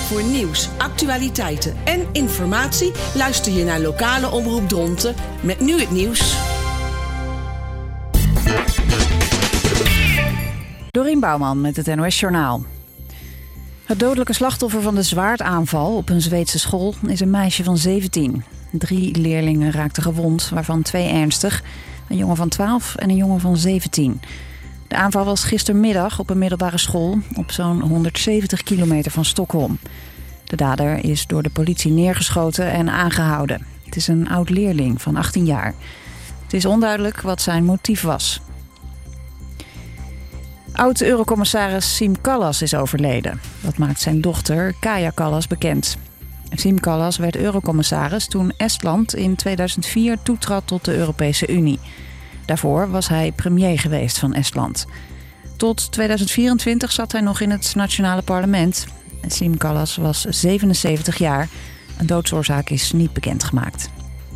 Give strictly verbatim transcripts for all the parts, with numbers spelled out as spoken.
Voor nieuws, actualiteiten en informatie luister je naar lokale omroep Dronten met nu het nieuws. Dorien Bouwman met het N O S Journaal. Het dodelijke slachtoffer van de zwaardaanval op een Zweedse school is een meisje van zeventien. Drie leerlingen raakten gewond, waarvan twee ernstig. Een jongen van twaalf en een jongen van zeventien. De aanval was gistermiddag op een middelbare school op zo'n honderdzeventig kilometer van Stockholm. De dader is door de politie neergeschoten en aangehouden. Het is een oud-leerling van achttien jaar. Het is onduidelijk wat zijn motief was. Oud-eurocommissaris Siim Kallas is overleden. Dat maakt zijn dochter Kaja Kallas bekend. Siim Kallas werd eurocommissaris toen Estland in tweeduizend vier toetrad tot de Europese Unie. Daarvoor was hij premier geweest van Estland. Tot tweeduizend vierentwintig zat hij nog in het nationale parlement. Siim Kallas was zevenenzeventig jaar. Een doodsoorzaak is niet bekendgemaakt.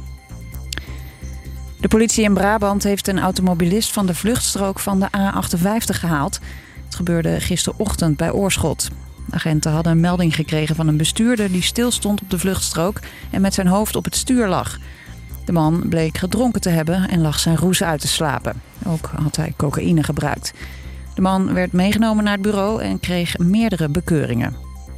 De politie in Brabant heeft een automobilist van de vluchtstrook van de A achtenvijftig gehaald. Het gebeurde gisterochtend bij Oorschot. Agenten hadden een melding gekregen van een bestuurder die stilstond op de vluchtstrook en met zijn hoofd op het stuur lag. De man bleek gedronken te hebben en lag zijn roes uit te slapen. Ook had hij cocaïne gebruikt. De man werd meegenomen naar het bureau en kreeg meerdere bekeuringen.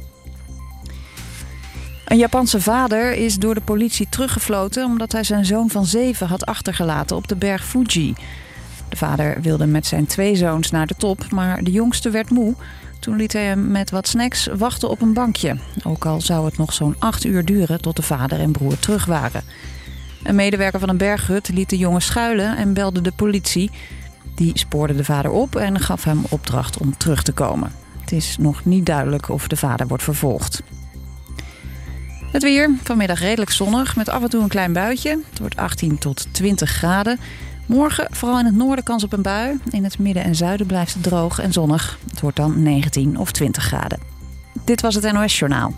Een Japanse vader is door de politie teruggefloten omdat hij zijn zoon van zeven had achtergelaten op de berg Fuji. De vader wilde met zijn twee zoons naar de top, maar de jongste werd moe. Toen liet hij hem met wat snacks wachten op een bankje. Ook al zou het nog zo'n acht uur duren tot de vader en broer terug waren. Een medewerker van een berghut liet de jongen schuilen en belde de politie. Die spoorde de vader op en gaf hem opdracht om terug te komen. Het is nog niet duidelijk of de vader wordt vervolgd. Het weer, vanmiddag redelijk zonnig met af en toe een klein buitje. Het wordt achttien tot twintig graden. Morgen vooral in het noorden kans op een bui. In het midden en zuiden blijft het droog en zonnig. Het wordt dan negentien of twintig graden. Dit was het N O S Journaal.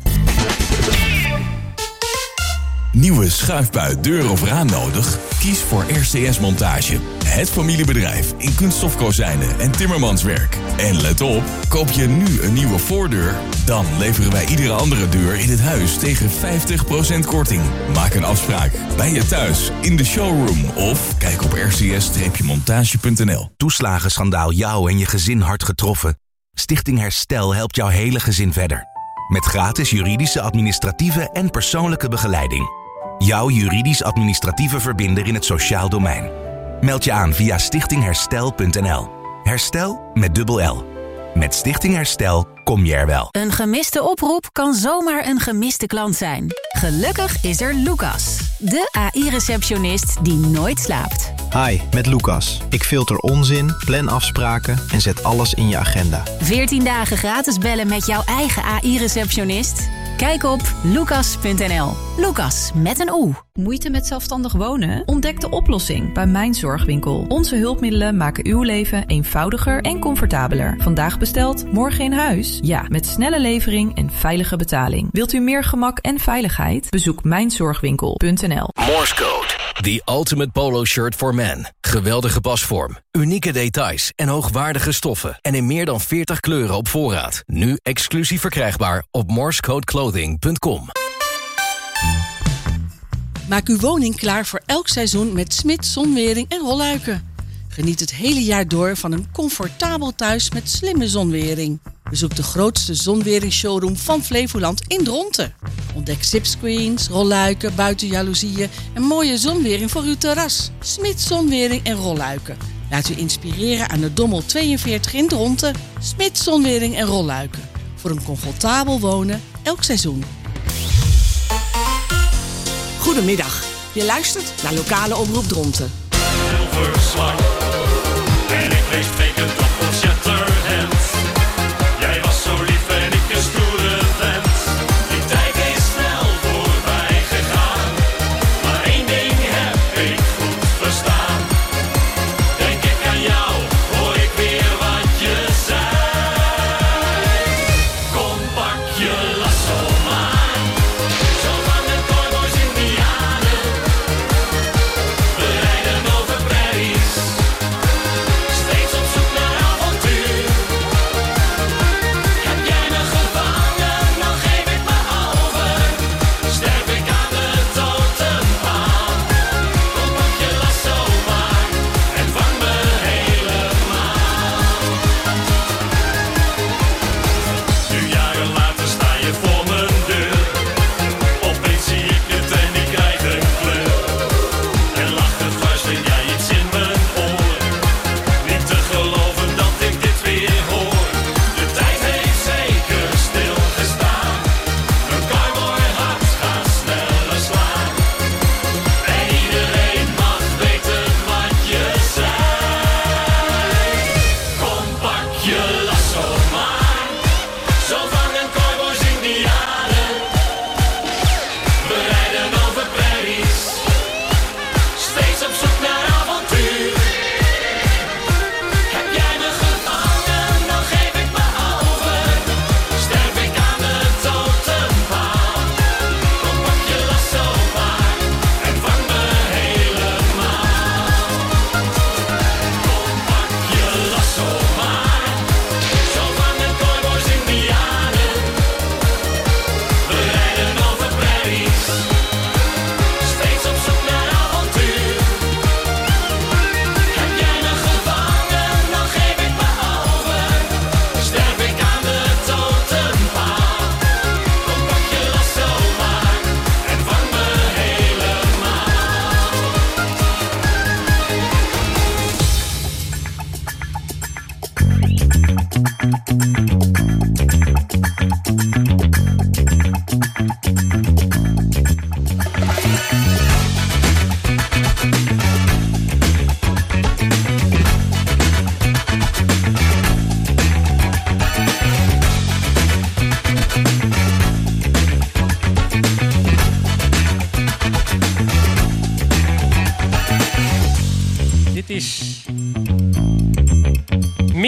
Nieuwe schuifbui, deur of raam nodig? Kies voor R C S Montage. Het familiebedrijf in kunststofkozijnen en timmermanswerk. En let op, koop je nu een nieuwe voordeur? Dan leveren wij iedere andere deur in het huis tegen vijftig procent korting. Maak een afspraak bij je thuis, in de showroom of kijk op r c s montage punt n l. Toeslagenschandaal jou en je gezin hard getroffen? Stichting Herstel helpt jouw hele gezin verder. Met gratis juridische, administratieve en persoonlijke begeleiding. Jouw juridisch-administratieve verbinder in het sociaal domein. Meld je aan via stichting herstel punt n l. Herstel met dubbel L. Met Stichting Herstel kom je er wel. Een gemiste oproep kan zomaar een gemiste klant zijn. Gelukkig is er Lucas, de A I-receptionist die nooit slaapt. Hi, met Lucas. Ik filter onzin, plan afspraken en zet alles in je agenda. veertien dagen gratis bellen met jouw eigen A I-receptionist? Kijk op lucas punt n l. Lucas met een O. Moeite met zelfstandig wonen? Ontdek de oplossing bij Mijn Zorgwinkel. Onze hulpmiddelen maken uw leven eenvoudiger en comfortabeler. Vandaag besteld, morgen in huis? Ja, met snelle levering en veilige betaling. Wilt u meer gemak en veiligheid? Bezoek mijn zorgwinkel punt n l. Morse Code, the ultimate polo shirt for men. Geweldige pasvorm, unieke details en hoogwaardige stoffen. En in meer dan veertig kleuren op voorraad. Nu exclusief verkrijgbaar op morsecodeclothing punt com. Maak uw woning klaar voor elk seizoen met Smit Zonwering en Rolluiken. Geniet het hele jaar door van een comfortabel thuis met slimme zonwering. Bezoek de grootste zonweringsshowroom van Flevoland in Dronten. Ontdek zipscreens, rolluiken, buitenjaloezieën en mooie zonwering voor uw terras. Smit Zonwering en Rolluiken. Laat u inspireren aan de Dommel tweeënveertig in Dronten. Smit Zonwering en Rolluiken. Voor een comfortabel wonen elk seizoen. Goedemiddag. Je luistert naar lokale omroep Dronten. Zilverslang. En ik lees teken toch van Shatterhand. Jij was zo lief en ik een stoere vent. Die tijd is snel voorbij gegaan. Maar één ding heb ik goed verstaan. Denk ik aan jou, hoor ik weer wat je zei. Kom, pak je lasso maar. Zo van de cowboys indianen. We rijden over prairies.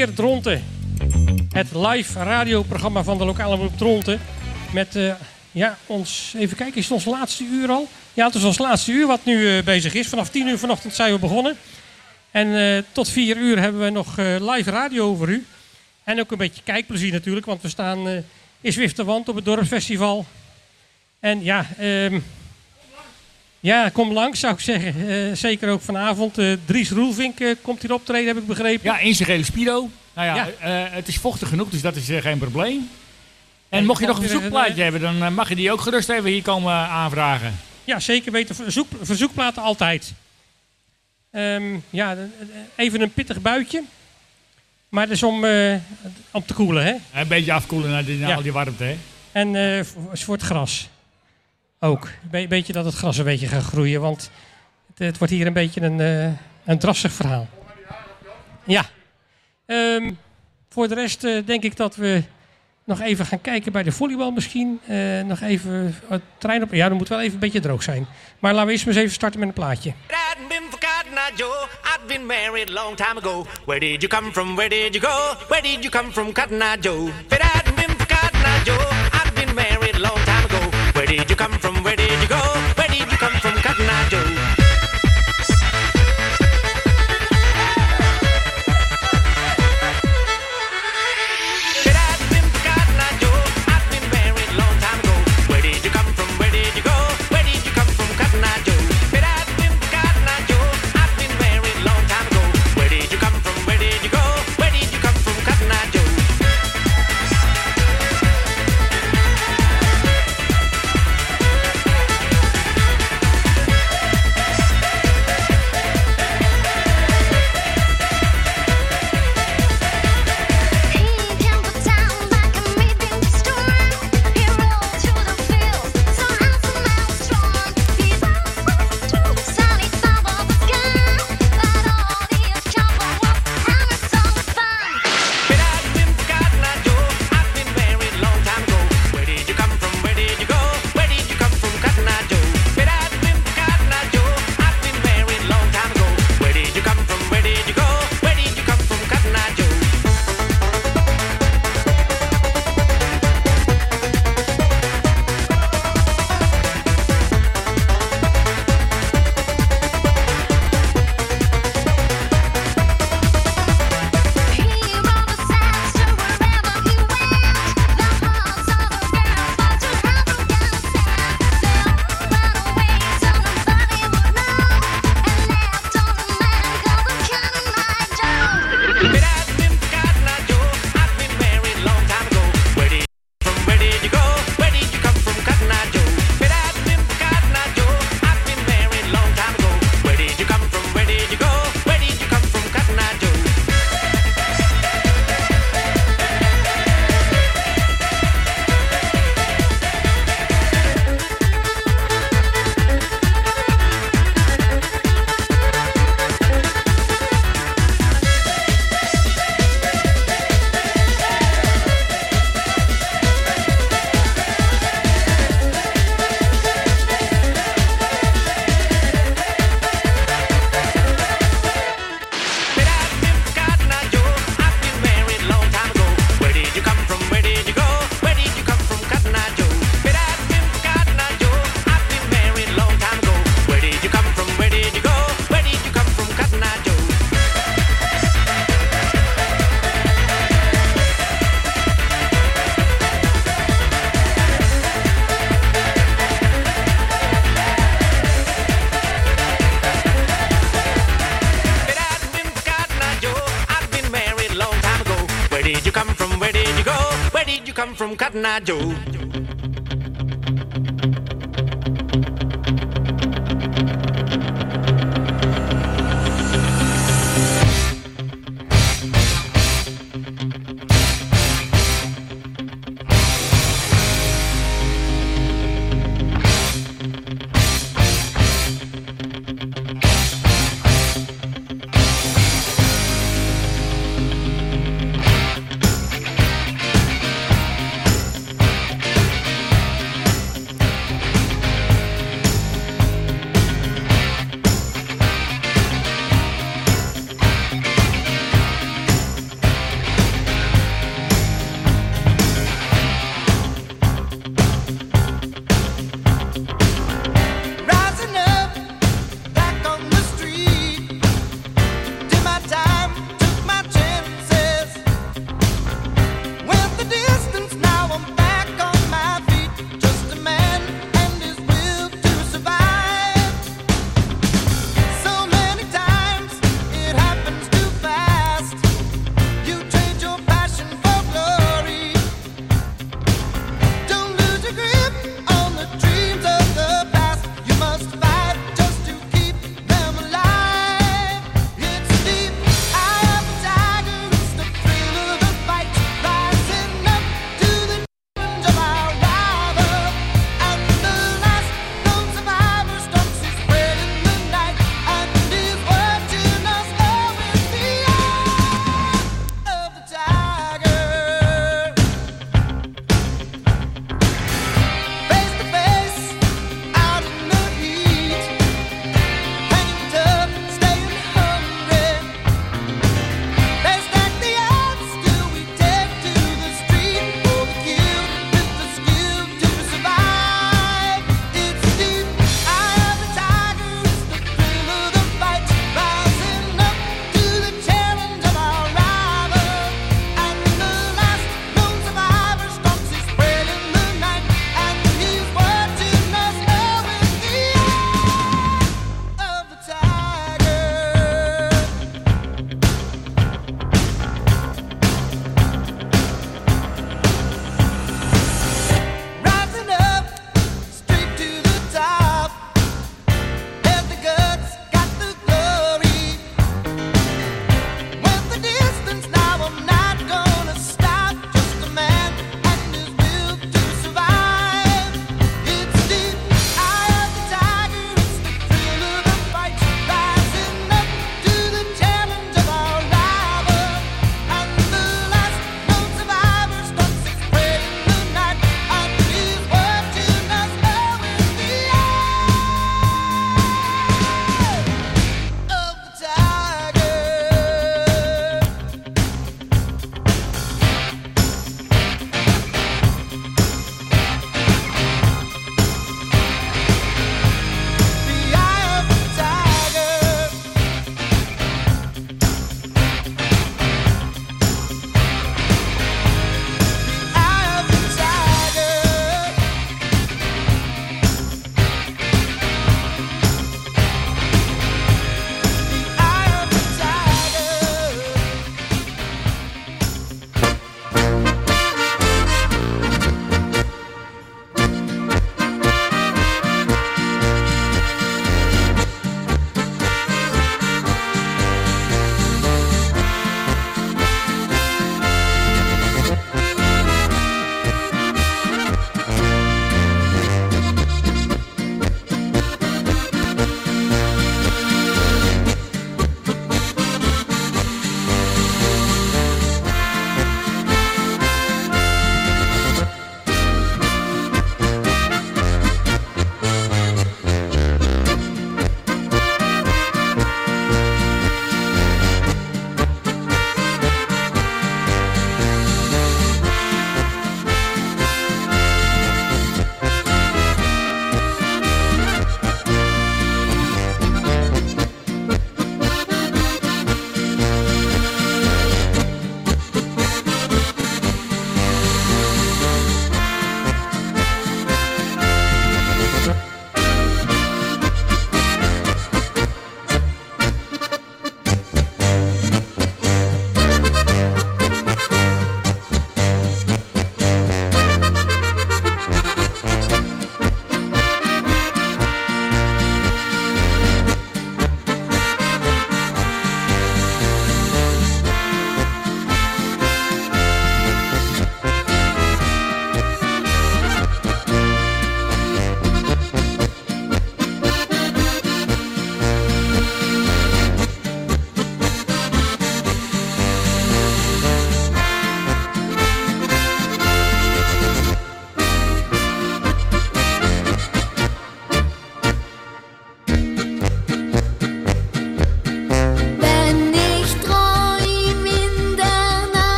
Meer Dronten. Het live radioprogramma van de lokale omroep Dronten. Met uh, ja, ons, even kijken, is het ons laatste uur al? Ja, het is ons laatste uur wat nu uh, bezig is. Vanaf tien uur vanochtend zijn we begonnen. En uh, tot vier uur hebben we nog uh, live radio voor u. En ook een beetje kijkplezier natuurlijk, want we staan uh, in Zwifterwand op het dorpsfestival. En ja, um, ja, kom langs zou ik zeggen. Uh, zeker ook vanavond. Uh, Dries Roelvink uh, komt hier optreden, heb ik begrepen. Ja, in zijn gele Spido. Nou ja, ja. Uh, het is vochtig genoeg, dus dat is uh, geen probleem. En ja, mocht je nog een weer verzoekplaatje even, uh, hebben, dan uh, mag je die ook gerust even hier komen uh, aanvragen. Ja, zeker weten. Verzoek, verzoekplaten altijd. Um, ja, even een pittig buitje. Maar het is om, uh, om te koelen, hè? Een beetje afkoelen naar, die, naar ja. al die warmte, hè? En uh, voor het gras. Ook. Een beetje dat het gras een beetje gaat groeien. Want het, het wordt hier een beetje een, uh, een drassig verhaal. Ja. Um, voor de rest uh, denk ik dat we nog even gaan kijken bij de volleybal misschien. Uh, nog even het trein op. Ja, dat moet wel even een beetje droog zijn. Maar laten we eerst maar eens even starten met een plaatje. I'd been married a long time ago. Where did you come from? Where did you go? Where did you come from, Cotton Eye Joe? If it hadn't been for Cotton Eye Joe, I'd been married a long time ago. Where did you come from? Where did you go? Where did you come from, Cotton Eye Joe? From Cotton Eye Joe.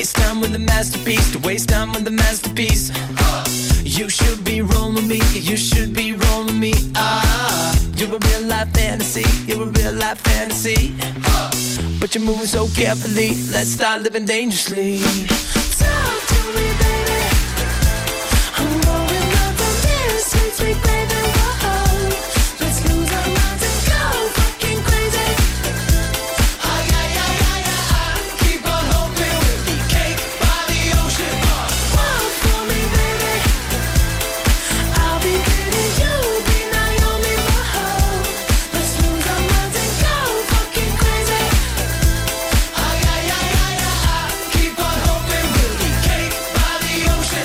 Waste time with the masterpiece, to waste time with the masterpiece. You should be rolling me, you should be rolling me. Ah, you're a real life fantasy, you're a real life fantasy. But you're moving so carefully, let's start living dangerously. Talk to me, baby. I'm going up on this sweet, sweet baby. Whoa, let's lose our minds and go fucking crazy. Ay, ay, ay, ay, ay, keep on hoping we'll be cake by the ocean. Walk for me, baby. I'll be pretty, you'll be Naomi. Whoa, let's lose our minds and go fucking crazy. Ay, ay, ay, ay, ay, keep on hoping we'll be cake by the ocean.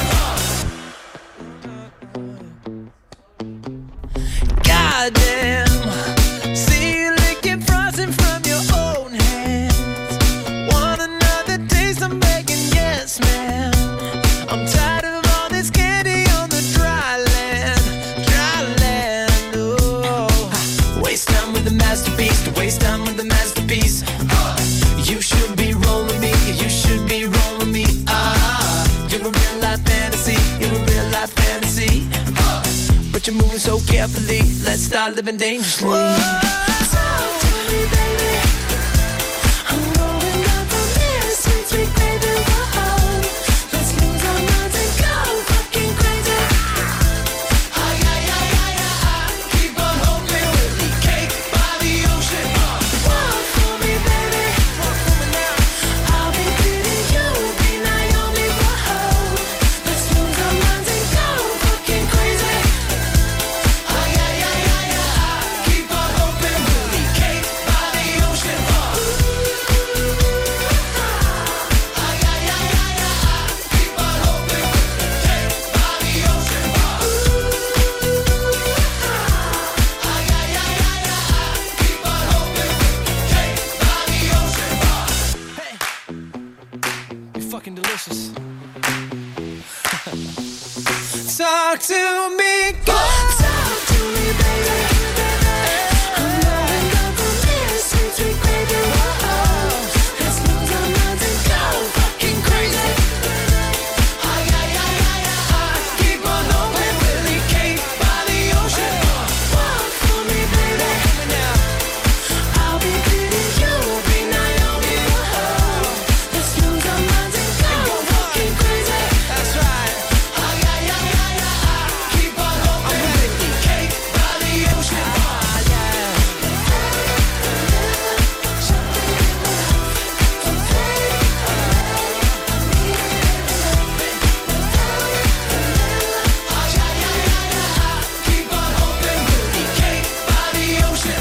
Goddamn, see you licking frosting from your own hands. Want another taste? I'm begging, yes, ma'am. I'm tired of all this candy on the dry land, dry land. Oh, waste time with the masterpiece, to waste time with the masterpiece. You should be rolling me, you should be rolling me. Ah, you're a real life fantasy, you're a real life fantasy. But you're moving so carefully, let's start living dangerously. Talk to me, baby. I'm rolling up on this sweet, sweet baby. Whoa, let's lose our minds and go fucking crazy. Ay, ay, ay, ay, ay, keep on hoping we'll be cake by the ocean. Walk for me, baby. Walk for me now. I'll be pretty, you'll be Naomi. Whoa, let's lose our minds and go fucking crazy. Ay, ay, ay, ay, ay, keep on hoping we'll be cake by the ocean. Ay, ay, ay, ay, ay, keep on hoping we'll be cake by the ocean. Ay, ay, ay, ay, ay, keep on hoping we'll be cake by the ocean. Hey, you're fucking delicious. Talk to me, girl. Talk to me, baby. I'm rolling up on this sweet, sweet baby. Whoa, let's lose our minds and go fucking crazy. Ay, ay, ay, ay, ay, keep on hoping we'll be cake by the ocean. Walk for me, baby. I'll be pretty, you'll be Naomi. Whoa, let's lose our minds and go fucking crazy. That's right. Ay, ay, ay, ay, ay, keep on hoping we'll be cake by the ocean. Ah, yeah. Keep on hoping we'll be cake by the ocean.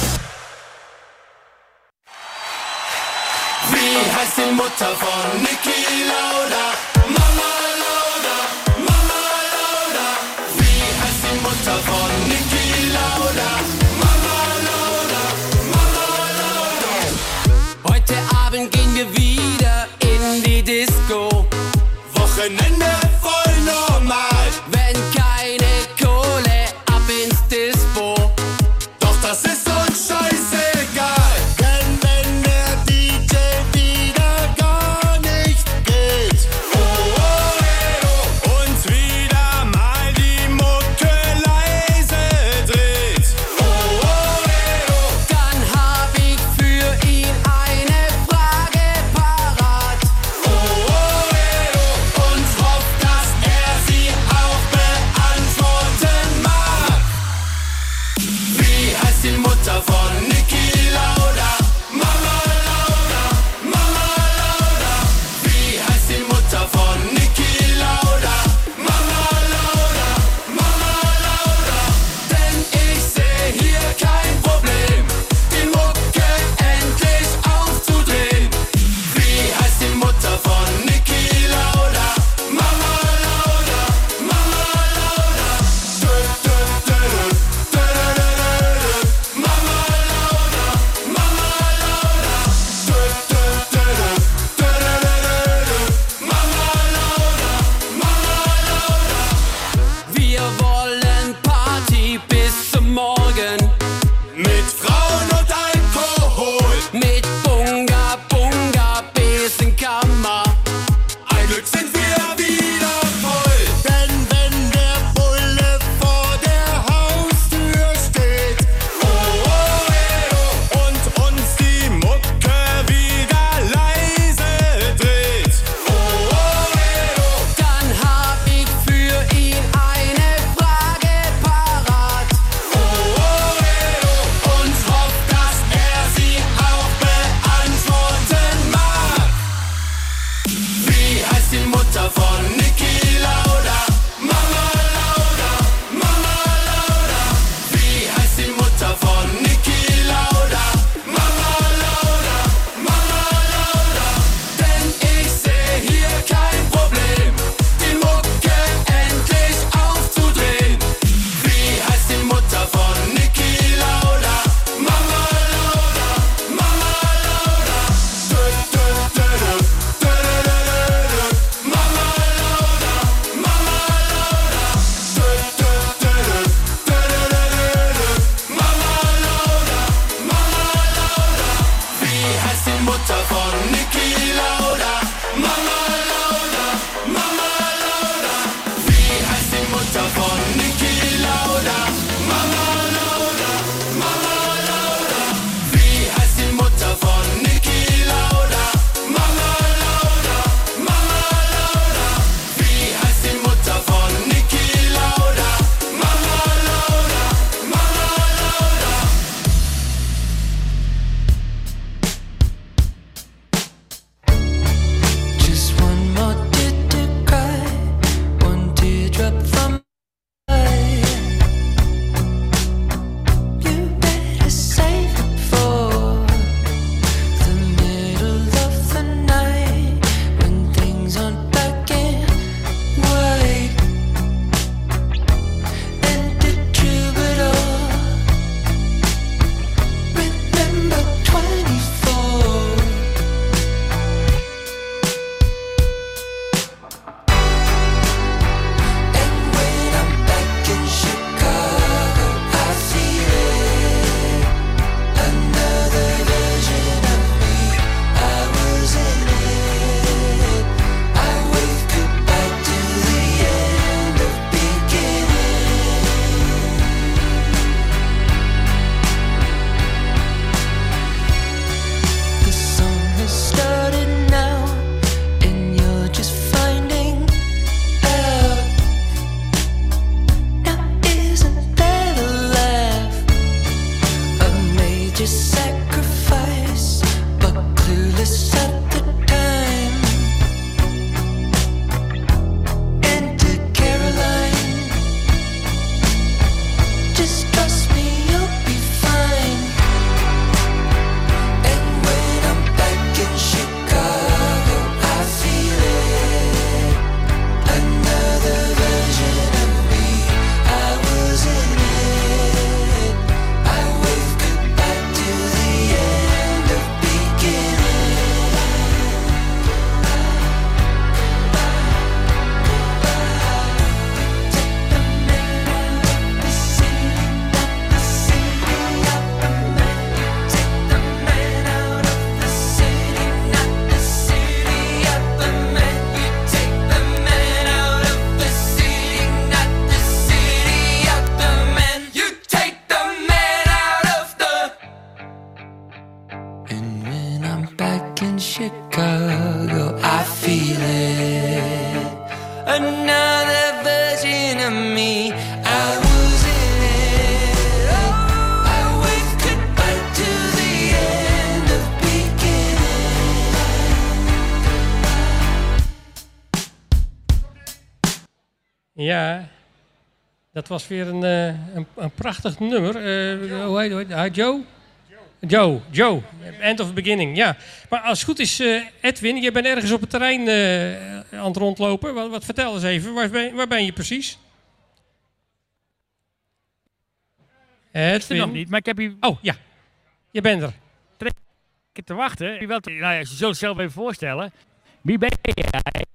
Wie heißt die Mutter von Niki Lauda? Mama Lauda, Mama Lauda. Wie heißt die Mutter von Niki Lauda? Mama Lauda, Mama Lauda. Heute Abend gehen wir wieder in die Disco. Wochenende voll normal. Wenn keine Kohle, ab ins Dispo. Doch das ist uns scheißegal. Denn wenn der D J wieder gar nicht geht, oh, oh, eh, oh, und wieder mal die Mucke leise dreht, oh, oh, eh, oh, dann hab ich für ihn eine Frage parat, oh, oh, eh, oh, und hoff, dass Chicago, I feel it. Another version of me, I was in it. Oh, I waved goodbye to the end of beginning. Ja, dat was weer een, uh, een, een prachtig nummer. Uh, hoe heet het? Uh, Joe? Joe, Joe. End of beginning, ja. Maar als het goed is, uh, Edwin, je bent ergens op het terrein uh, aan het rondlopen. Wat, wat vertel eens even, waar ben, waar ben je precies? Edwin? Ik ben nog niet, maar ik heb hier... Oh, ja. Je bent er. Ik heb te wachten. Je, wilt, nou ja, je zult het zelf even voorstellen. Wie ben jij?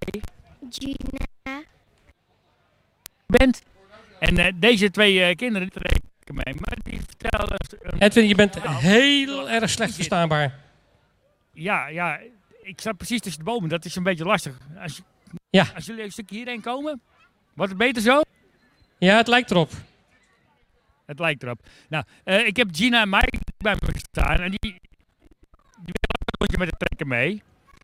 Gina. Bent. En uh, deze twee uh, kinderen trekken mee, maar die vertellen... Uh, Edwin, je bent heel erg slecht verstaanbaar. Ja, ja, ik sta precies tussen de bomen. Dat is een beetje lastig. Als, ja. als jullie een stukje hierheen komen, wordt het beter zo? Ja, het lijkt erop. Het lijkt erop. Nou, uh, ik heb Gina en Mike bij me staan en die, die willen een rondje met de trekken mee.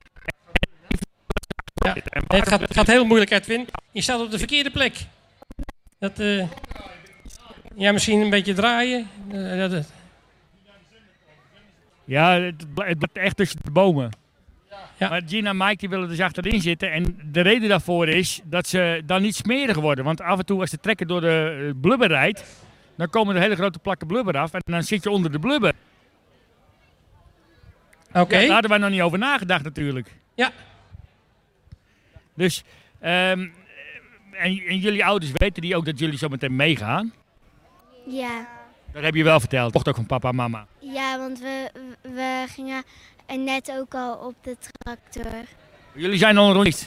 Ja, nee, het, gaat, het gaat heel moeilijk, Edwin. Je staat op de verkeerde plek. Dat, uh, ja, misschien een beetje draaien. Uh, dat, uh. Ja, het, het blijft echt tussen de bomen. Ja. Maar Gina en Mike die willen dus achterin zitten. En de reden daarvoor is dat ze dan niet smerig worden. Want af en toe als de trekker door de blubber rijdt, dan komen er hele grote plakken blubber af. En dan zit je onder de blubber. Oké. Okay. Ja, daar hadden wij nog niet over nagedacht natuurlijk. Ja. Dus, um, en, en jullie ouders weten die ook dat jullie zo meteen meegaan? Ja. Dat heb je wel verteld. Mocht ook van papa en mama. Ja, want we, we gingen net ook al op de tractor. Jullie zijn al een rondje.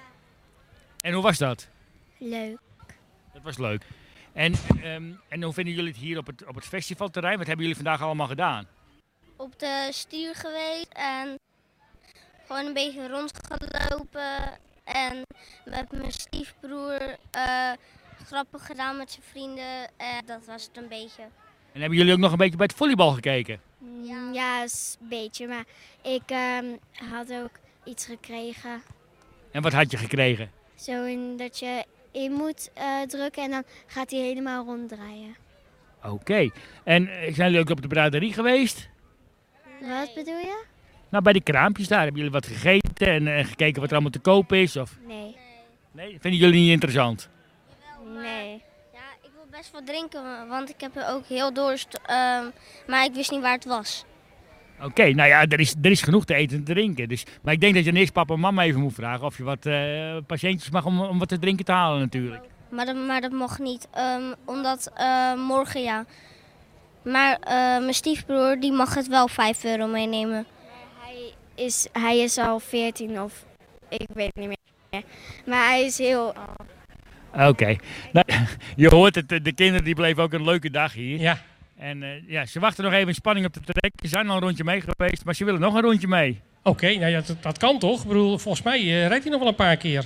En hoe was dat? Leuk. Dat was leuk. En, um, en hoe vinden jullie het hier op het, op het festivalterrein? Wat hebben jullie vandaag allemaal gedaan? Op de stuur geweest en gewoon een beetje rondgelopen. En met mijn stiefbroer uh, grappen gedaan met zijn vrienden. En dat was het een beetje. En hebben jullie ook nog een beetje bij het volleybal gekeken? Ja, ja een beetje. Maar ik um, had ook iets gekregen. En wat had je gekregen? Zo in dat je in moet uh, drukken en dan gaat hij helemaal ronddraaien. Oké. Okay. En uh, zijn jullie ook op de braderie geweest? Nee. Wat bedoel je? Nou, bij die kraampjes daar. Hebben jullie wat gegeten en uh, gekeken wat er allemaal te koop is? Of? Nee. Nee? Vinden jullie niet interessant? Nee. Ja, ik wil best wel drinken, want ik heb ook heel dorst. Um, maar ik wist niet waar het was. Oké, okay, nou ja, er is, er is genoeg te eten en te drinken. Dus, maar ik denk dat je eerst papa en mama even moet vragen of je wat uh, patiëntjes mag om, om wat te drinken te halen natuurlijk. Maar dat, maar dat mocht niet, um, omdat uh, morgen ja. Maar uh, mijn stiefbroer die mag het wel vijf euro meenemen. Hij is, hij is al veertien of ik weet niet meer. Maar hij is heel... Oké, okay. Nou, je hoort het, de kinderen die bleven ook een leuke dag hier. Ja. En uh, ja, ze wachten nog even in spanning op de trek. Ze zijn al een rondje mee geweest, maar ze willen nog een rondje mee. Oké, okay, nou ja, dat, dat kan toch? Ik bedoel, volgens mij uh, rijdt hij nog wel een paar keer.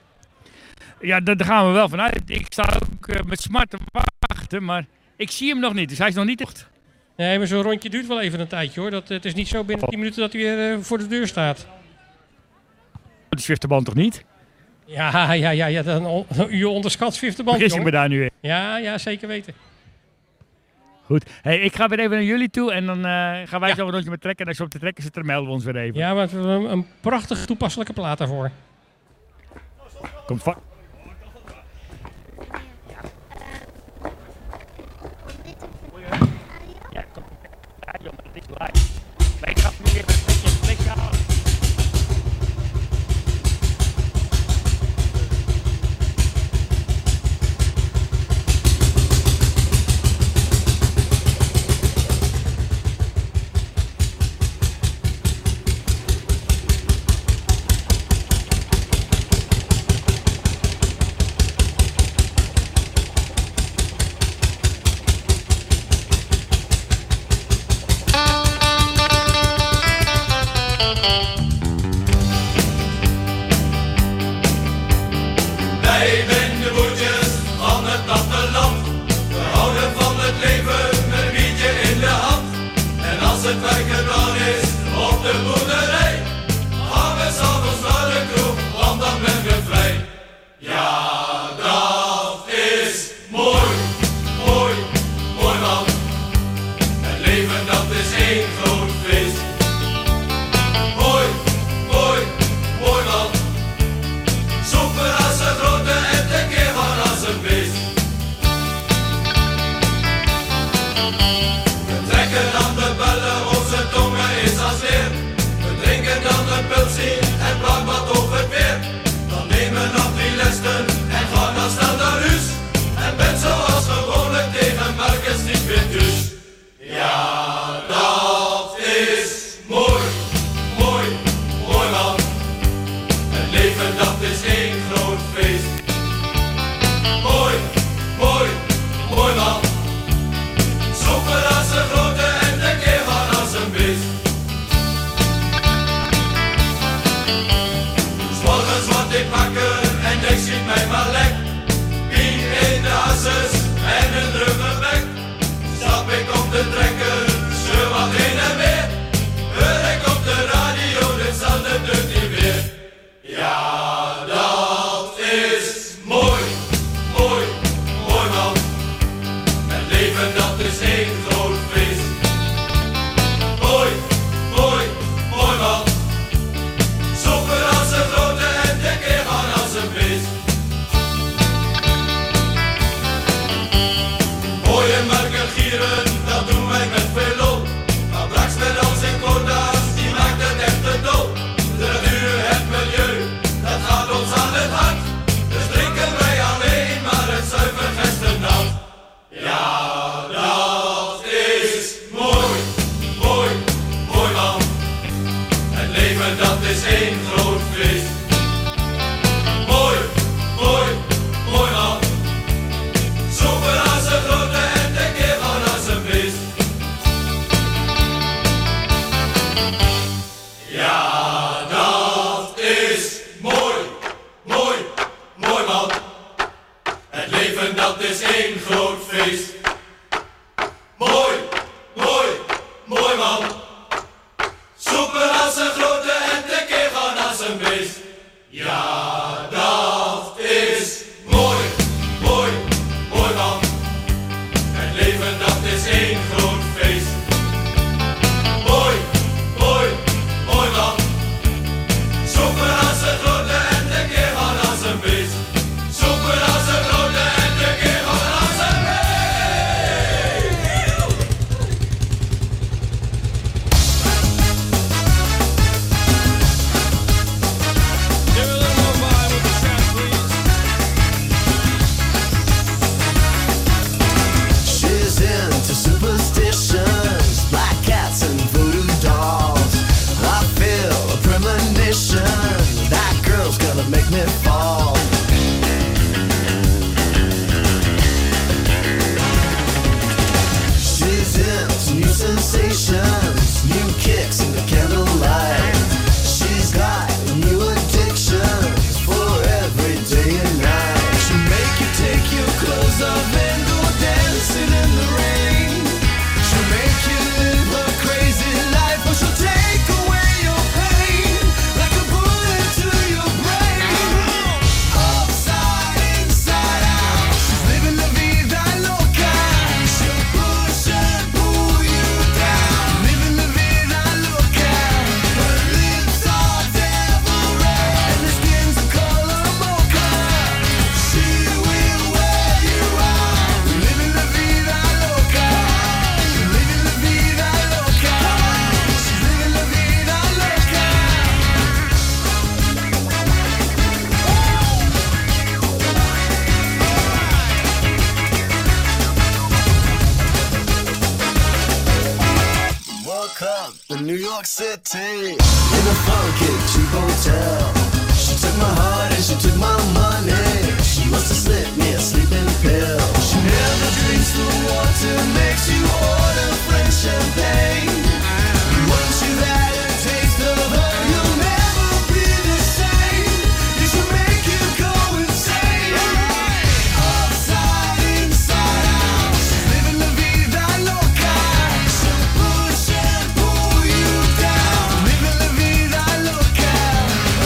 Ja, daar gaan we wel vanuit. Ik sta ook uh, met smart te wachten, maar ik zie hem nog niet, dus hij is nog niet echt. Nee, maar zo'n rondje duurt wel even een tijdje hoor. Dat, het is niet zo binnen tien minuten dat hij weer uh, voor de deur staat. De Zwifterband toch niet? Ja, ja, ja, ja dan, je onderschat Zwifterband. Vergis ik me daar nu in? Ja, ja, zeker weten. Goed, hey, ik ga weer even naar jullie toe en dan uh, gaan wij ja. zo een rondje met trekken. En als je op de trekken zit, dan melden we ons weer even. Ja, maar we hebben een, een prachtig toepasselijke plaat daarvoor. Komt vast. Ja, kom. Ja, maar het is live. Maar ik ga nu even een beetje een plekje halen. Het werk gedaan is op de boerderij, gaan S'morgens word ik wakker en denk schiet mij maar lek. Pien in de asses en een drukke bek. Stap ik op de trekker, scheur wat heen en weer. Heur ik op de radio, dit zal de deur niet weer. Ja, dat is mooi, mooi, mooi man. Het leven dat is één groot feest. Mooi, mooi, mooi man. Zoeken als een grote en de keer gaan als een beest. Mooie merken gieren, dat doen wij met veel lol. Maar straks met al zijn quota's, die maakt het echt te dol. De natuur, het milieu, dat gaat ons aan het hart. Dus drinken wij alleen maar het zuiver gerstenat. Ja, dat is mooi, mooi, mooi man. Het leven dat is één groot feest. Mooi, mooi, mooi man. Zoeken als een grote en de keer van als een beest. Ja, dat is mooi, mooi, mooi man. Het leven dat is één groot feest. Mooi, mooi, mooi man. Zoeken als een grote en de keer gaan als een beest. Ja, dat is mooi, mooi, mooi man. Het leven dat is één groot feest. Mooi, mooi, mooi man. Zoeken als een grote en de keer gaan als een beest. Zoeken als een grote en de keer gaan als een beest. She's into superstitions, black cats and voodoo dolls. I feel a premonition, that girl's gonna make me fall. She's into new sensations, new kicks in the candlelight. She's got new addictions for every day and night. She'll make you take your clothes off and go dancing in the rain. She'll make you live a crazy life, or she'll take away your pain like a bullet to your brain. Upside, inside out, she's living la vida loca. She'll push and pull you down, living la vida loca. Her lips are devil red and her skin's the color mocha. She will wear you out, living la vida loca. Living la vida loca. She's living la vida loca. Woke up in New York City in a funky cheap hotel. She took my heart and she took my money. She must have slipped me a sleeping pill. She never drinks the water, makes you order French champagne. Once you've had a taste of her, you'll never be the same. You should make you go insane. Upside, inside out, she's living la vida loca. She'll push and pull you down, living la vida loca.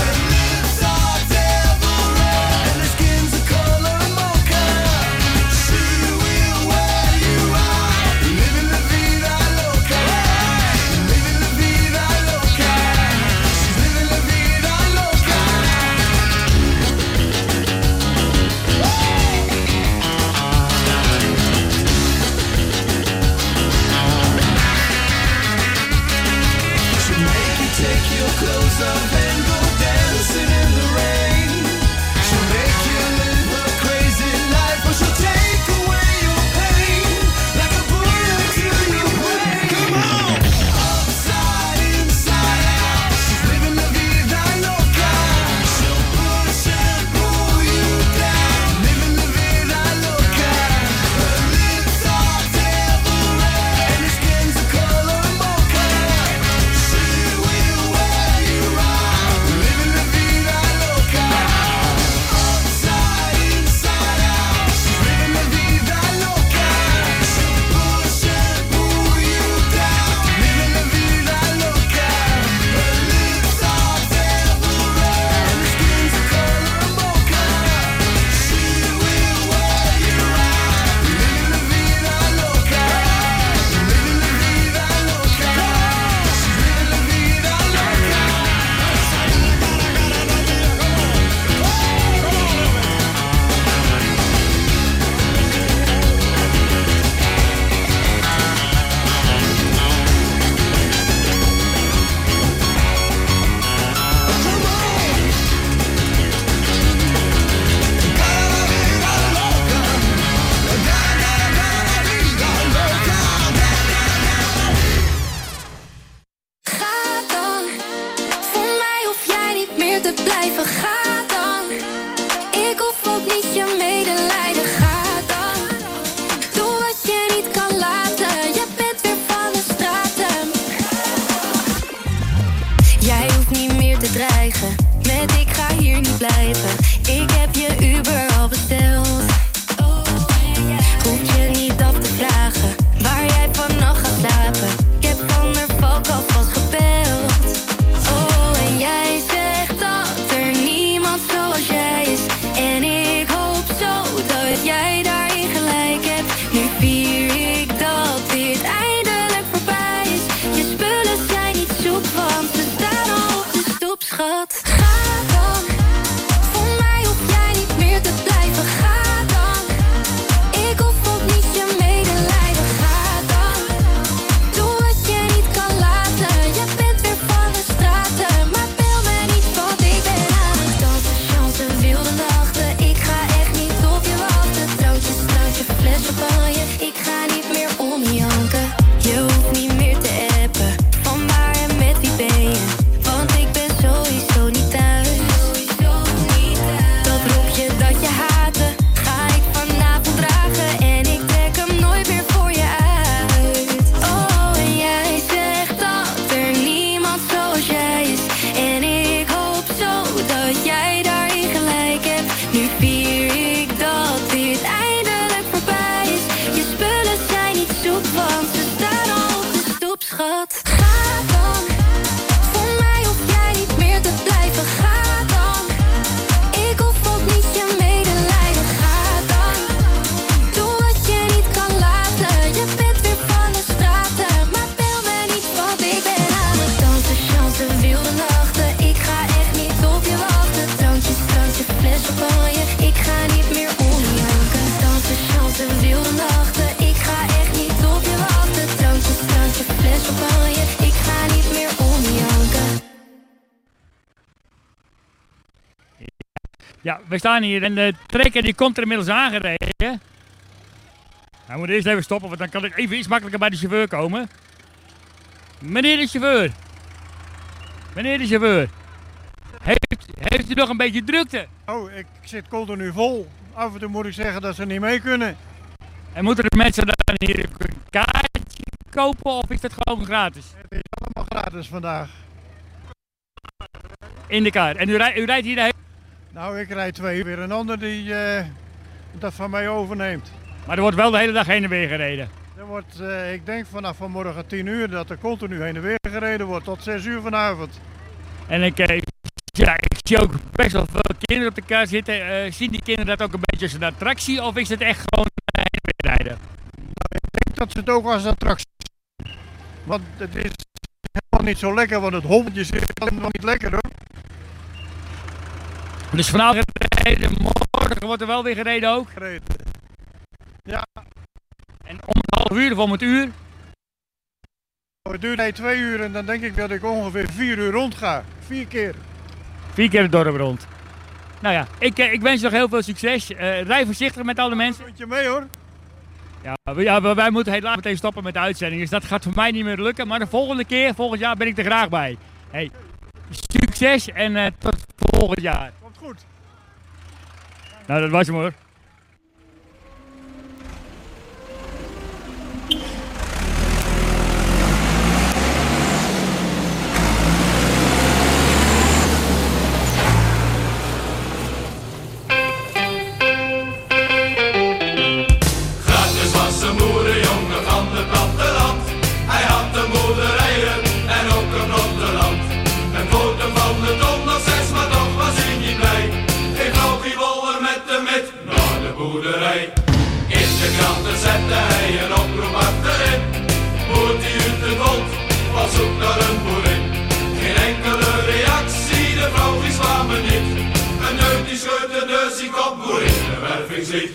meer te blijven, ga dan. Ik hoef ook niet je medelijden, ga dan. Doe wat je niet kan laten, je bent weer van de straten. Jij hoeft niet meer te dreigen, met ik ga hier niet blijven. Ik heb je Uber al besteld. Hoef je niet af te vragen waar jij vannacht gaat slapen. Ik heb van der Valk alvast gebeld. Oh, en jij zegt dat er niemand zoals jij is. En ik hoop zo dat jij daarin gelijk hebt. Nu vier ik dat dit eindelijk voorbij is. Je spullen zijn niet zoek, want ze staan al op de stoep, schat. Ga dan, voor mij hoef jij niet meer te blijven, ga dan. Ik hoef ook niet je medelijden, ga dan. Doe wat je niet kan laten, je bent weer van de straten. Maar bel me niet, want ik ben aan het dansen, chansen, wilde nachten. Ik ga echt niet op je wachten. Drankjes, drankje, fles champagne. Ik ga niet meer om janken. Je hoeft niet meer te appen, van waar en met wie ben je. Want ik ben sowieso niet thuis. Dat rokje dat je haatte, ga ik vanavond dragen. En ik trek hem nooit meer voor je uit. Oh, en jij zegt dat er niemand zoals jij is. En ik hoop zo dat jij daarin gelijk hebt. Nu vier ik dat dit eindelijk voorbij is. Je spullen zijn niet zoek, want ze staan al op de stoep, schat. Ga dan, voor mij hoef jij niet meer te blijven, ga dan. Ik hoef ook niet je medelijden, ga dan. Doe wat je niet kan laten, je bent weer van de straten. Maar bel me niet, want ik ben aan het dansen, chansen, wilde nachten. Ik ga echt niet op je wachten. Drankjes, drankje, fles champagne. Ik ga niet meer om janken. Dansen, chansen, wilde nachten. Ik ga echt niet op je wachten. Drankjes, drankje, fles champagne. Ik ga niet meer om janken. Ja, we staan hier en de trekker die komt er inmiddels aangereden. Hij moet eerst even stoppen, want dan kan ik even iets makkelijker bij de chauffeur komen. Meneer de chauffeur. Meneer de chauffeur. Heeft, heeft u nog een beetje drukte? Oh, ik zit continu vol. Af en toe moet ik zeggen dat ze niet mee kunnen. En moeten de mensen dan hier een kaartje kopen of is dat gewoon gratis? Het is allemaal gratis vandaag. In de kaart. En u, rij, u rijdt hier de hele... Nou, ik rijd twee. Weer een ander die uh, dat van mij overneemt. Maar er wordt wel de hele dag heen en weer gereden. Er wordt, uh, ik denk vanaf vanmorgen tien uur dat er continu heen en weer gereden wordt tot zes uur vanavond. En ik, uh, ja, ik zie ook best wel veel kinderen op de kaart zitten. Uh, zien die kinderen dat ook een beetje als een attractie of is het echt gewoon heen en weer rijden? Nou, ik denk dat ze het ook als attractie zien. Want het is helemaal niet zo lekker, want het hobbeltje zit helemaal niet lekker hoor. Dus vanavond gereden, morgen wordt er wel weer gereden ook? Gereden. Ja. En om het half uur of om het uur? Nou, het duurt nee, twee uur en dan denk ik dat ik ongeveer vier uur rond ga. Vier keer. Vier keer het dorp rond. Nou ja, ik, ik wens je nog heel veel succes. Uh, rij voorzichtig met alle mensen. Doe je mee hoor. Ja, ja, wij moeten helaas meteen stoppen met de uitzending. Dus dat gaat voor mij niet meer lukken. Maar de volgende keer, volgend jaar, ben ik er graag bij. Hey, succes en uh, tot volgend jaar. Komt goed. Nou, dat was hem hoor. Gratis was een boerenjongen van het platteland. Hij had de boerderijen en ook een platteland. Een foto van de ton nog zes, maar toch was hij niet blij. Ik vloog die wollen met de mit naar de boerderij. In de kranten zette hij een oproep achterin. Boert die uit het bond, was zoek naar een boerin. Geen enkele reactie, de vrouwtjes kwamen niet. Een neut die scheurt de neus, die komt boerin de wervingslied.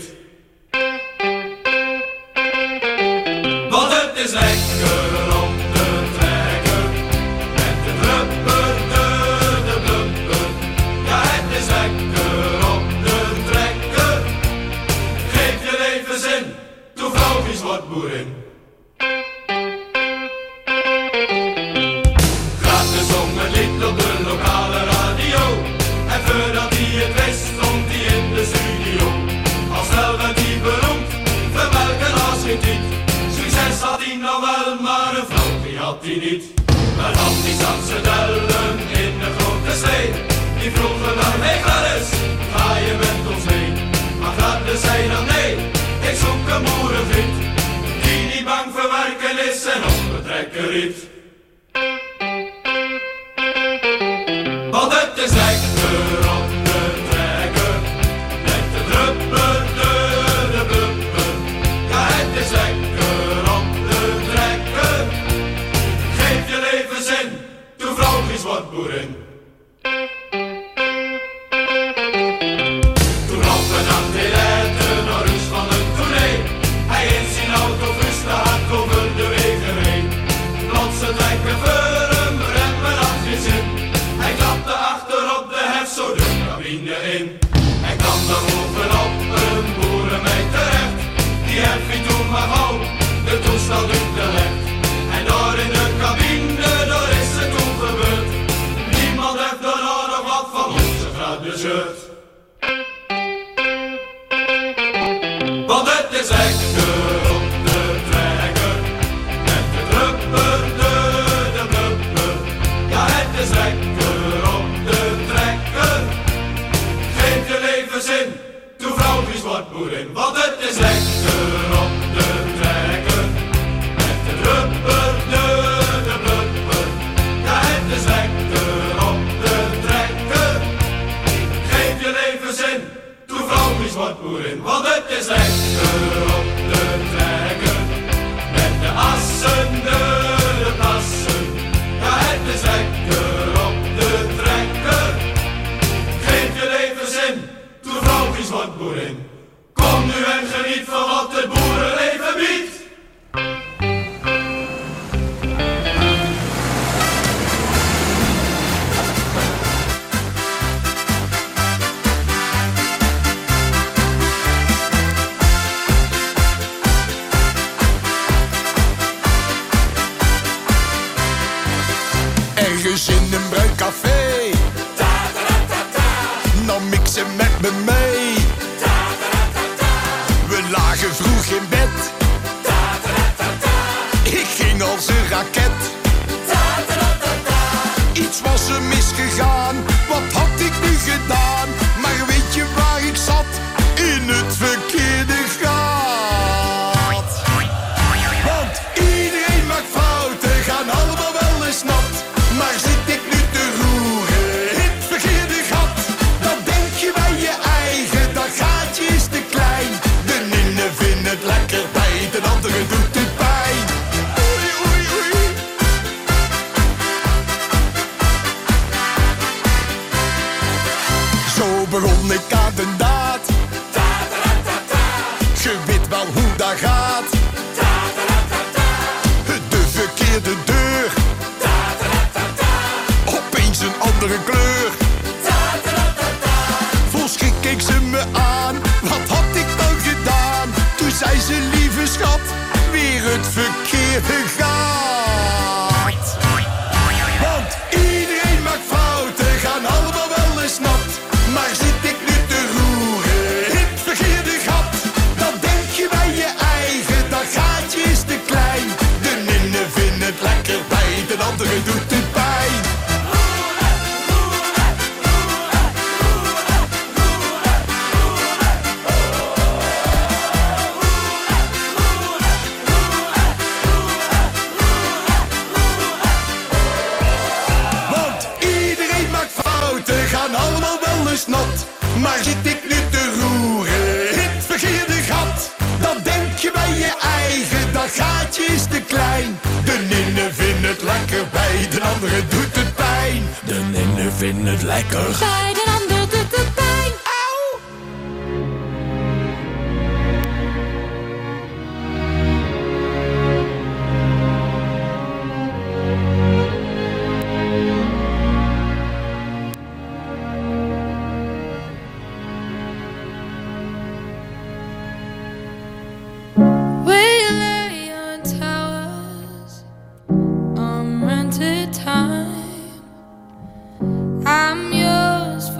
Want het is lekker om te trekken, met de blubber, de, de blubber. Ja, het is lekker om te trekken, geef je leven zin, toen vrouwtjes wordt boerin. Gratis zong het lied op de lokale radio. riet. Want het is lekker op de trekker, met de drupper, de, de blubber. Ja, het is lekker op de trekker, geef je leven zin, toen vrouwtjes wordt boerin. Toen op een antilette naar rust van een tournee, hij in zijn auto vust hard over de wegen heen. Plotseling lekker voor hem, remmen had geen zin. Hij klapte achter op de hef zo de cabine in. Hij kwam daar bovenop een boerenmeid terecht. Die heffie toen maar gauw, de toestel doet de licht. En daar in de cabine, daar is het toen gebeurd. Niemand heeft daarna nog wat van onze graden shirt. Want het is lekker op de trekker, met de drupper, de, de blubber. Ja, het is lekker op de trekker, geef je leven zin, toen vrouwtjes wordt boerin. Want het is lekker op de trekker, met de drupper, de, de blubber. Ja, het is lekker op de trekker, geef je leven zin, toen vrouwtjes wordt boerin. Want het is lekker op de trekker, met de assen, de, de plassen. Ja, het is lekker op de trekker, geef je leven zin, toen vrouwtjes wordt boerin. Kom nu en geniet van wat het boerenleven biedt. Ergens in een bruin café, nam ik ze met me mee. We lagen vroeg in bed, ik ging als een raket. Iets was er misgegaan, wat had ik nu gedaan? Maar weet je waar ik zat? In het verkeerde gat. Want iedereen maakt fouten, gaan allemaal wel eens nat. Maar zit ik nu te roeren in het verkeerde gat? Dan denk je bij je eigen, dat gaatje is te klein. De ene vindt het lekker bij, de andere doet het pijn. Oei, oei, oei. Zo begon ik aan de daad. Je weet wel hoe dat gaat. De verkeerde deur, opeens een andere kleur. Vol schrik keek ze me aan, wat had ik dan gedaan? Toen zei ze, lieve schat, weer het verkeerde gaat. Want iedereen maakt fouten, gaan allemaal wel eens nat. Maar zit ik nu te roeren in het verkeerde gat? Dan denk je bij je eigen, dat gaatje is te klein. De ene vindt het lekker bij, de andere doet het pijn. Want iedereen maakt fouten, gaan allemaal wel eens nat. Maar zit ik nu te roeren in het verkeerde gat? Dan denk je bij je eigen, dat gaatje is te klein. De ene vindt het lekker bij, de andere doet het pijn. De ene vindt het lekker bij, de andere doet het pijn. Auw! We lay on towers on rented time. I'm yours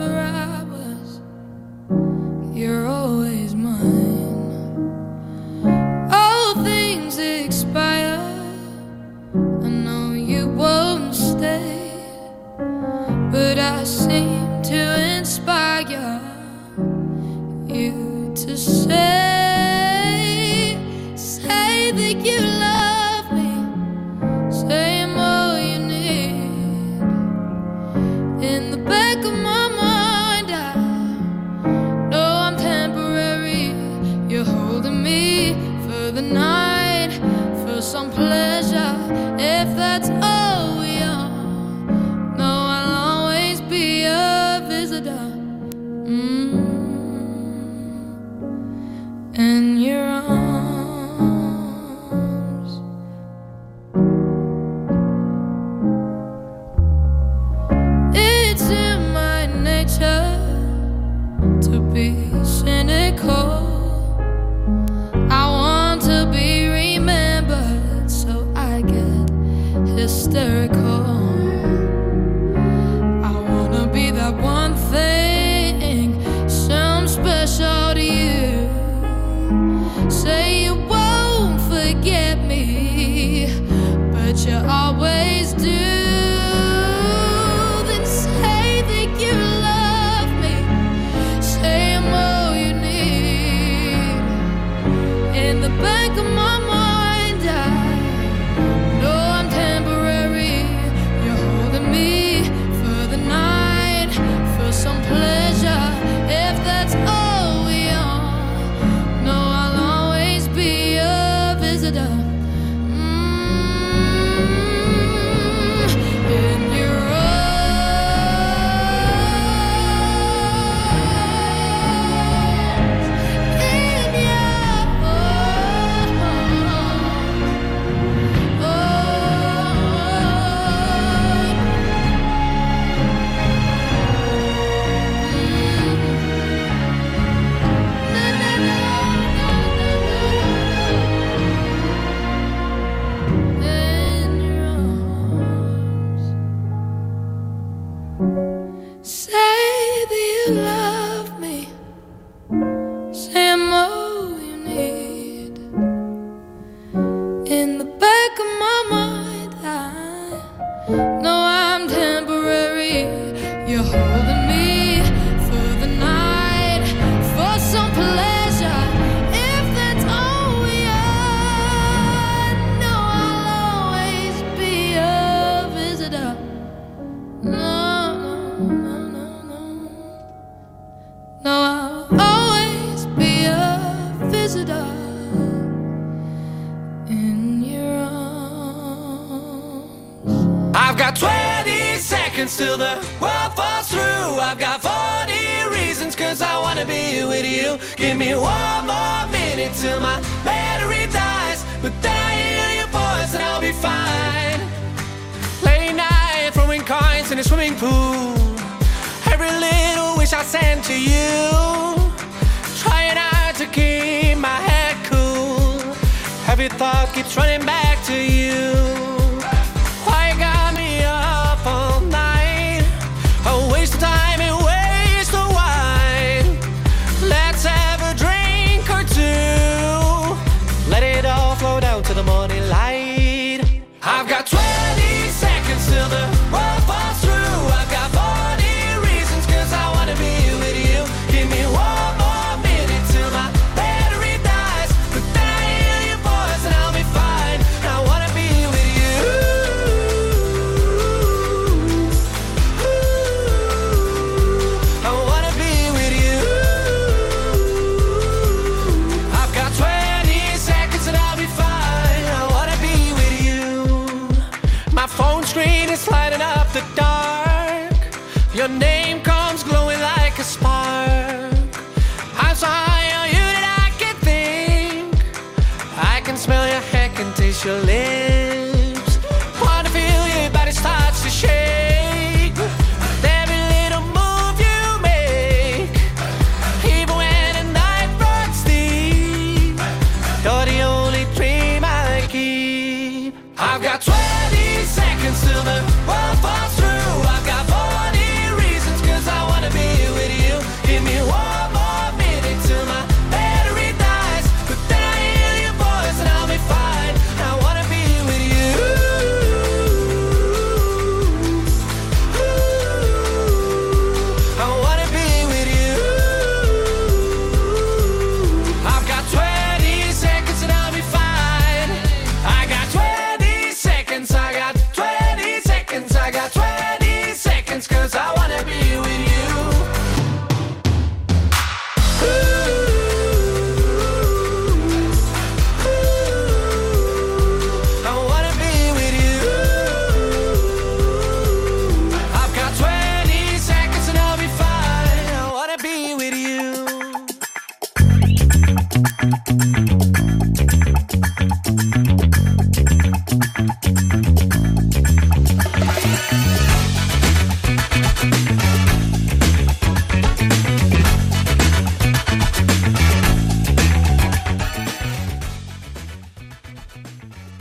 back of my mind, I know I'm temporary. You're holding me for the night, for some pleasure. If that's all we are, no, I'll always be a visitor. Mm. In your arms, it's in my nature to be cynical. I want to be remembered, so I get hysterical. I wanna be that one thing, some special to you. Say you won't forget me, but you always do. Then say that you love me, say I'm all you need. In the back of my mind, I know I'm temporary. You're holding me for the night, for some pleasure. If that's all we are, no, I'll always be a visitor. Mm, in your arms, in your say that you love me, say I'm all you need. In the back of my mind, I know I'm temporary. You're holding me for the night, for some pleasure. If that's all we are, no, I'll always be a visitor. No, no, no, no, no, I'll always be a visitor in your arms. I've got twenty seconds till the world falls through. I've got forty reasons cause I wanna be with you. Give me one more minute till my battery dies, but then I hear your voice and I'll be fine. Late night throwing coins in a swimming pool. Every little wish I send to you. Trying hard to keep my head cool. Every thought keeps running back to you. Why you got me up all night? A waste of time and waste of wine. Let's have a drink or two. Let it all flow down to the morning light. I've got twenty seconds till the world falls through. I've got forty reasons cause I wanna be with you. Give me one more minute till my battery dies, but then I hear your voice and I'll be fine. I wanna be with you. I wanna be with you. I've got twenty seconds and I'll be fine. I wanna be with you. My phone screen is lighting up the dark. Your name comes glowing like a spark. I'm so high on you that I can think. I can smell your hair, can taste your lips. Wanna feel your body starts to shake. Every little move you make, even when the night runs deep, you're the only dream I keep. I've got twenty seconds till the world falls through. I've got forty reasons cause I wanna be with you. Give me one more minute till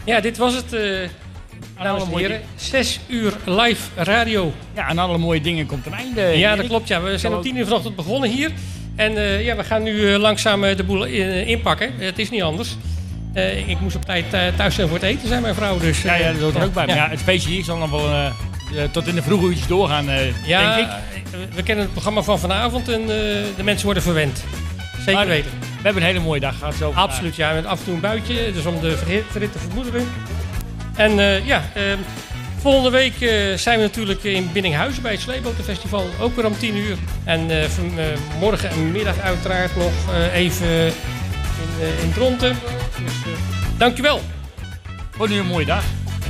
Ja, dit was het, uh, dames en heren. Zes uur live radio. Ja, en alle mooie dingen komt een einde. Ja, Erik. dat klopt. Ja. We zijn om tien uur vanochtend begonnen hier. En uh, ja, we gaan nu uh, langzaam uh, de boel in, inpakken. Uh, het is niet anders. Uh, ik moest op tijd uh, thuis zijn voor het eten, zei mijn vrouw. Dus, uh, ja, ja, dat hoort er ook bij. Ja. Maar ja, het feestje hier zal nog wel uh, uh, tot in de vroege uurtjes doorgaan, uh, ja, denk ik. We kennen het programma van vanavond en uh, de mensen worden verwend. Zeker maar, weten. We hebben een hele mooie dag gehad. Zo Absoluut, ja. Met af en toe een buitje, dus om de verrit te vermoederen. En uh, ja, uh, volgende week uh, zijn we natuurlijk in Biddinghuizen bij het Sleebotenfestival. Ook weer om tien uur. En uh, van, uh, morgen en middag uiteraard nog uh, even in, uh, in Dronten. Dus uh, dankjewel. Voor nu een mooie dag.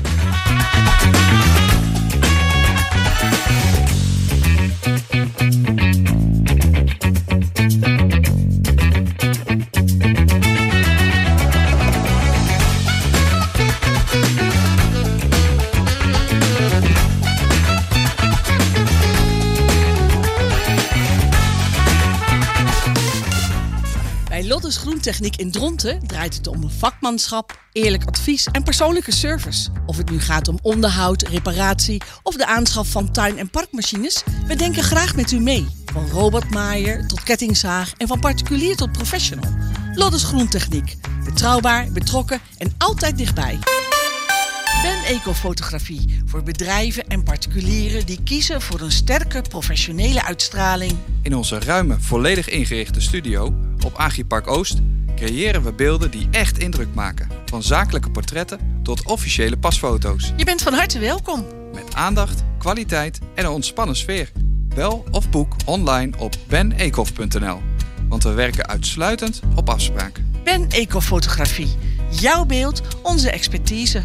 Bij Lottes Groentechniek in Dronten draait het om vakmanschap, eerlijk advies en persoonlijke service. Of het nu gaat om onderhoud, reparatie of de aanschaf van tuin- en parkmachines, we denken graag met u mee. Van robotmaaier tot kettingzaag en van particulier tot professional. Lottes Groentechniek. Betrouwbaar, betrokken en altijd dichtbij. Ben Ecofotografie voor bedrijven en particulieren die kiezen voor een sterke professionele uitstraling. In onze ruime, volledig ingerichte studio op Agripark Oost creëren we beelden die echt indruk maken. Van zakelijke portretten tot officiële pasfoto's. Je bent van harte welkom. Met aandacht, kwaliteit en een ontspannen sfeer. Bel of boek online op ben ecof punt n l. Want we werken uitsluitend op afspraak. Ben Ecofotografie. Jouw beeld, onze expertise.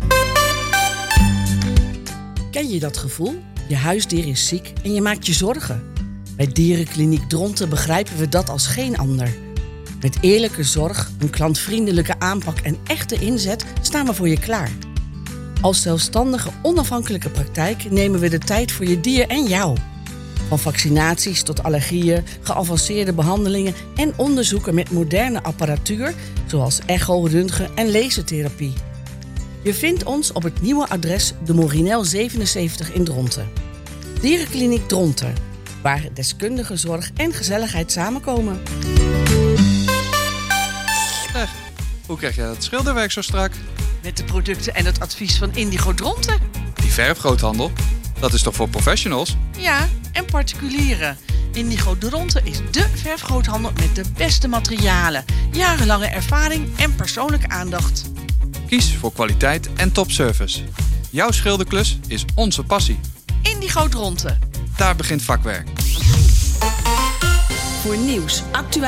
Ken je dat gevoel? Je huisdier is ziek en je maakt je zorgen. Bij Dierenkliniek Dronten begrijpen we dat als geen ander. Met eerlijke zorg, een klantvriendelijke aanpak en echte inzet staan we voor je klaar. Als zelfstandige, onafhankelijke praktijk nemen we de tijd voor je dier en jou. Van vaccinaties tot allergieën, geavanceerde behandelingen en onderzoeken met moderne apparatuur, zoals echo, röntgen en lasertherapie. Je vindt ons op het nieuwe adres de Morinel zevenenzeventig in Dronten. Dierenkliniek Dronten, waar deskundige zorg en gezelligheid samenkomen. Zeg, hoe krijg jij dat schilderwerk zo strak? Met de producten en het advies van Indigo Dronten. Die verfgroothandel, dat is toch voor professionals? Ja, en particulieren. Indigo Dronten is dé verfgroothandel met de beste materialen, jarenlange ervaring en persoonlijke aandacht. Kies voor kwaliteit en topservice. Jouw schilderklus is onze passie. Indigo Dronten. Daar begint vakwerk. Voor nieuws, actualiteit